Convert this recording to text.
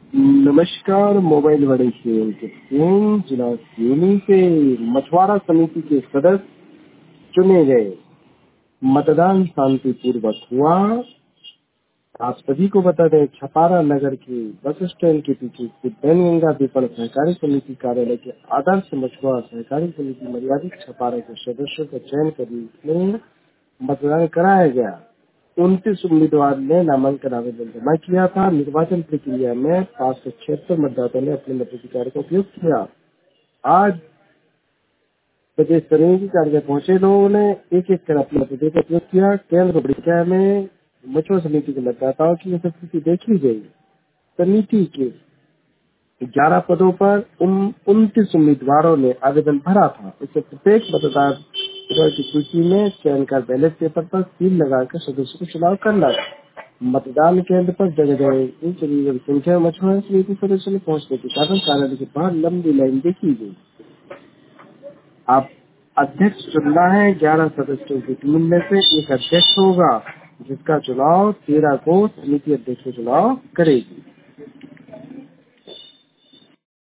नमस्कार। मोबाइल बड़े खेल के टीम जिला सिवनी से मछुआरा समिति के सदस्य चुने गए। मतदान शांतिपूर्वक हुआ। आप सभी को बता दें, छपारा नगर के बस स्टैंड के पीछे स्थित बैनगंगा विपणन सहकारी समिति कार्यालय के आदर्श मछुआरा सहकारी समिति मर्यादित छपारा के सदस्यों का चयन करने में मतदान कराया गया। 29 उम्मीदवार ने नामांकन आवेदन जमा किया था। निर्वाचन प्रक्रिया में 576 मतदाताओं ने अपने मताधिकार का उपयोग किया। आज प्रदेश समिति कार्यालय पहुंचे लोगों ने एक एक कर अपने मताधिकार का उपयोग किया। केंद्र परीक्षा में मछुआरा समिति के मतदाताओं की उपस्थिति देखी गई। समिति के 11 पदों पर 29 उम्मीदवारों ने आवेदन भरा था। इससे प्रत्येक मतदाता की सूची में चयन कर बैलेट पेपर पर सील लगाकर सदस्यों को चुनाव करना था। मतदान केंद्र पर जगह जगह संख्या में मछुआरा समिति सदस्यों ने पहुंचने के कारण कार्यालय के बाहर लंबी लाइन देखी गई। आप अध्यक्ष चुनना है। 11 सदस्यों की टीम में से एक अध्यक्ष होगा, जिसका चुनाव 13 को समिति अध्यक्ष चुनाव करेगी।